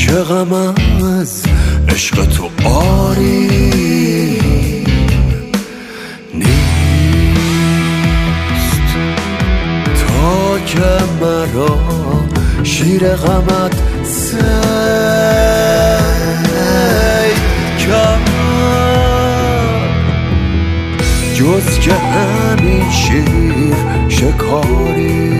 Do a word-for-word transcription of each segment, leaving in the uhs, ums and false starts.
چه غم از عشق تو آری نیست تا که مرا شیر غمت سی کرد جز که همین شیر شکاری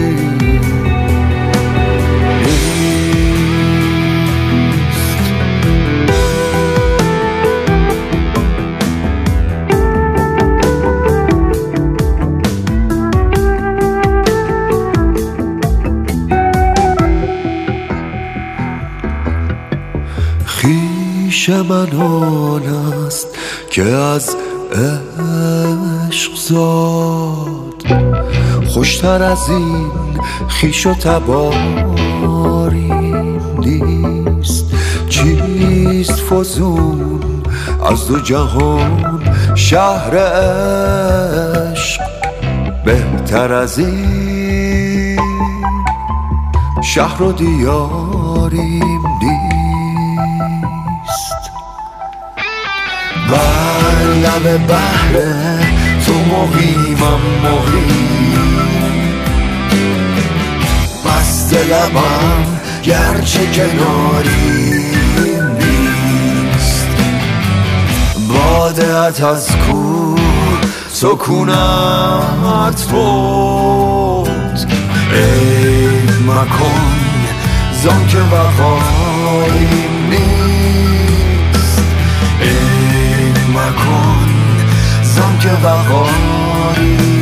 خویش من آن است که از عشق زاد خوشتر از این خویش و تباری نیست چیست فزون از دو جهان شهر عشق بهتر از این شهر و دیاریم نیست بر لب بحر تو مقیمم مقیم مست لبم گرچه کناریم نیست بادت از کو سکونت فوت عیب مکن زان که وفاییم نیست عیب مکن زان که وفاییم